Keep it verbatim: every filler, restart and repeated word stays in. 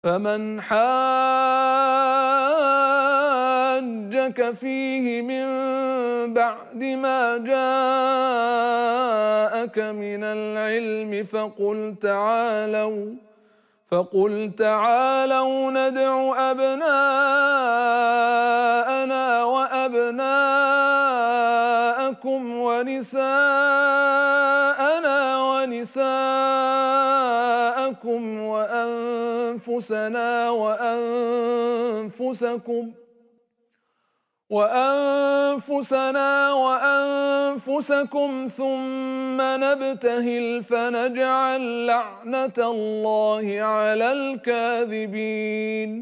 فمن حاجك فيه من بعد ما جاءك من العلم فقل تعالوا فقل تعالوا ندع أبناءنا وأبناءكم ونساءنا ونساءكم وأنفسنا وأنفسكم وأنفسنا وأنفسكم ثم نبتهل فنجعل لعنة الله على الكاذبين